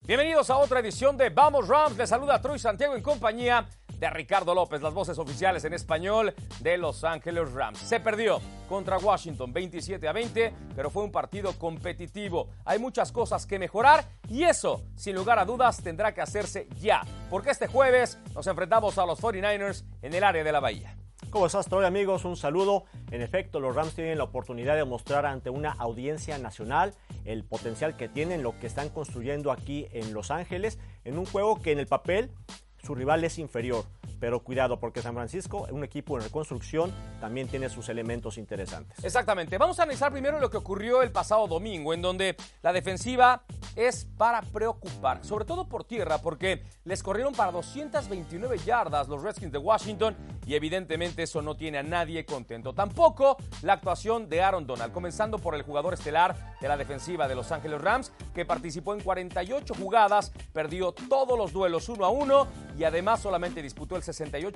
Bienvenidos a otra edición de Vamos Rams. Les saluda Troy Santiago en compañía de Ricardo López, las voces oficiales en español de Los Ángeles Rams. Se perdió contra Washington 27-20, pero fue un partido competitivo. Hay muchas cosas que mejorar y eso, sin lugar a dudas, tendrá que hacerse ya, porque este jueves nos enfrentamos a los 49ers en el área de la Bahía. ¿Cómo estás, Troy, amigos? Un saludo. En efecto, los Rams tienen la oportunidad de mostrar ante una audiencia nacional el potencial que tienen, lo que están construyendo aquí en Los Ángeles, en un juego que en el papel su rival es inferior. Pero cuidado, porque San Francisco, un equipo en reconstrucción, también tiene sus elementos interesantes. Exactamente. Vamos a analizar primero lo que ocurrió el pasado domingo, en donde la defensiva es para preocupar, sobre todo por tierra, porque les corrieron para 229 yardas los Redskins de Washington y evidentemente eso no tiene a nadie contento. Tampoco la actuación de Aaron Donald, comenzando por el jugador estelar de la defensiva de Los Ángeles Rams, que participó en 48 jugadas, perdió todos los duelos 1-1 y además solamente disputó el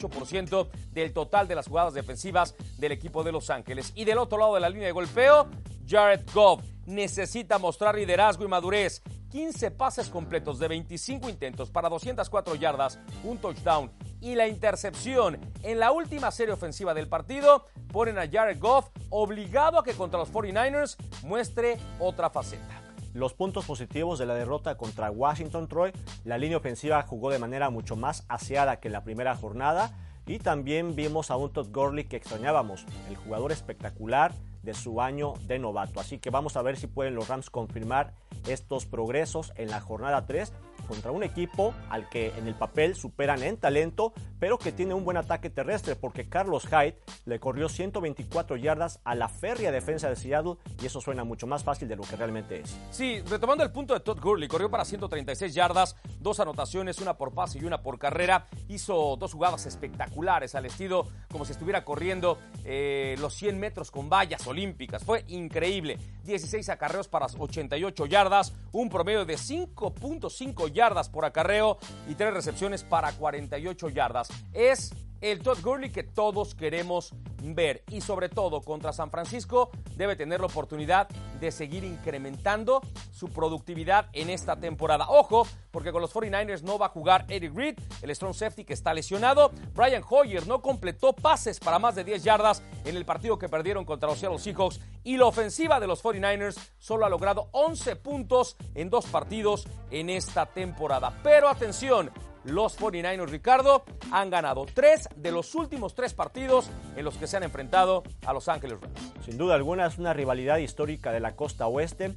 68% del total de las jugadas defensivas del equipo de Los Ángeles. Y del otro lado de la línea de golpeo, Jared Goff necesita mostrar liderazgo y madurez. 15 pases completos de 25 intentos para 204 yardas, un touchdown y la intercepción en la última serie ofensiva del partido ponen a Jared Goff obligado a que contra los 49ers muestre otra faceta. Los puntos positivos de la derrota contra Washington, Troy: la línea ofensiva jugó de manera mucho más aseada que en la primera jornada y también vimos a un Todd Gurley que extrañábamos, el jugador espectacular de su año de novato. Así que vamos a ver si pueden los Rams confirmar estos progresos en la jornada 3 contra un equipo al que en el papel superan en talento, pero que tiene un buen ataque terrestre, porque Carlos Hyde le corrió 124 yardas a la férrea defensa de Seattle y eso suena mucho más fácil de lo que realmente es. Sí, retomando el punto de Todd Gurley, corrió para 136 yardas, 2 anotaciones, una por pase y una por carrera. Hizo 2 jugadas espectaculares al estilo como si estuviera corriendo los 100 metros con vallas olímpicas. Fue increíble. 16 acarreos para 88 yardas, un promedio de 5.5 yardas por acarreo y 3 recepciones para 48 yardas. Es el Todd Gurley que todos queremos ver y sobre todo contra San Francisco debe tener la oportunidad de seguir incrementando su productividad en esta temporada. Ojo, porque con los 49ers no va a jugar Eric Reed, el strong safety que está lesionado. Brian Hoyer no completó pases para más de 10 yardas en el partido que perdieron contra los Seattle Seahawks y la ofensiva de los 49ers solo ha logrado 11 puntos en 2 partidos en esta temporada. Pero atención, los 49ers, Ricardo, han ganado 3 de los últimos 3 partidos en los que se han enfrentado a Los Ángeles Rams. Sin duda alguna es una rivalidad histórica de la costa oeste.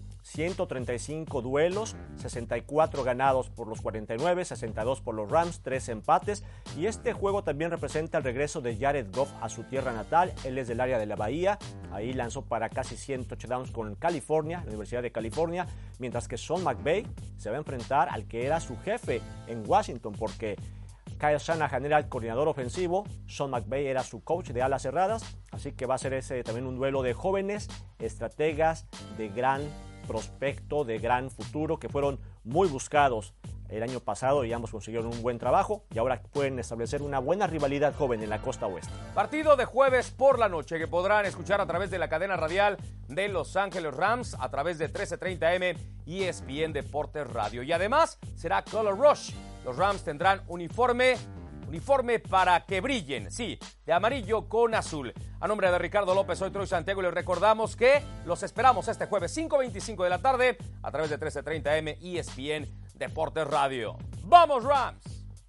135 duelos, 64 ganados por los 49, 62 por los Rams, 3 empates. Y este juego también representa el regreso de Jared Goff a su tierra natal. Él es del área de la Bahía. Ahí lanzó para casi 100 touchdowns con California, la Universidad de California. Mientras que Sean McVay se va a enfrentar al que era su jefe en Washington, porque Kyle Shanahan era el coordinador ofensivo, Sean McVay era su coach de alas cerradas. Así que va a ser ese también un duelo de jóvenes estrategas de gran prospecto, de gran futuro, que fueron muy buscados el año pasado y ambos consiguieron un buen trabajo y ahora pueden establecer una buena rivalidad joven en la costa oeste. Partido de jueves por la noche que podrán escuchar a través de la cadena radial de Los Ángeles Rams, a través de 1330M y ESPN Deportes Radio. Y además será Color Rush. Los Rams tendrán uniforme para que brillen, sí, de amarillo con azul. A nombre de Ricardo López, soy Troy Santiago y les recordamos que los esperamos este jueves 5:25 de la tarde a través de 1330M y ESPN Deportes Radio. ¡Vamos, Rams!